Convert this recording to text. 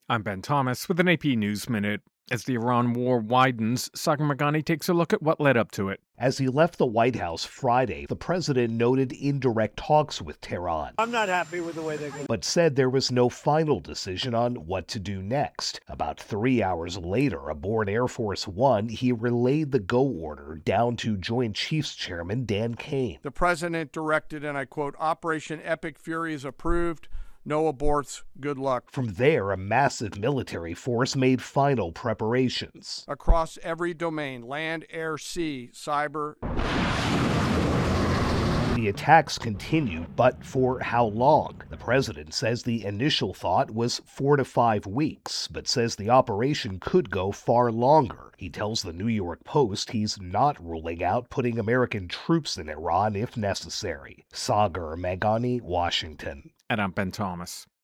I'm Ben Thomas with an AP News Minute. As the Iran war widens, Sagar Meghani takes a look at what led up to it. As he left the White House Friday, the president noted indirect talks with Tehran. I'm not happy with the way they're going. But said there was no final decision on what to do next. About 3 hours later, aboard Air Force One, he relayed the go order down to Joint Chiefs Chairman Dan Kane. The president directed, and I quote, "Operation Epic Fury is approved. No aborts. Good luck." From there, a massive military force made final preparations. Across every domain, land, air, sea, cyber. The attacks continued, but for how long? The president says the initial thought was 4 to 5 weeks, but says the operation could go far longer. He tells the New York Post he's not ruling out putting American troops in Iran if necessary. Sagar Meghani, Washington. And I'm Ben Thomas.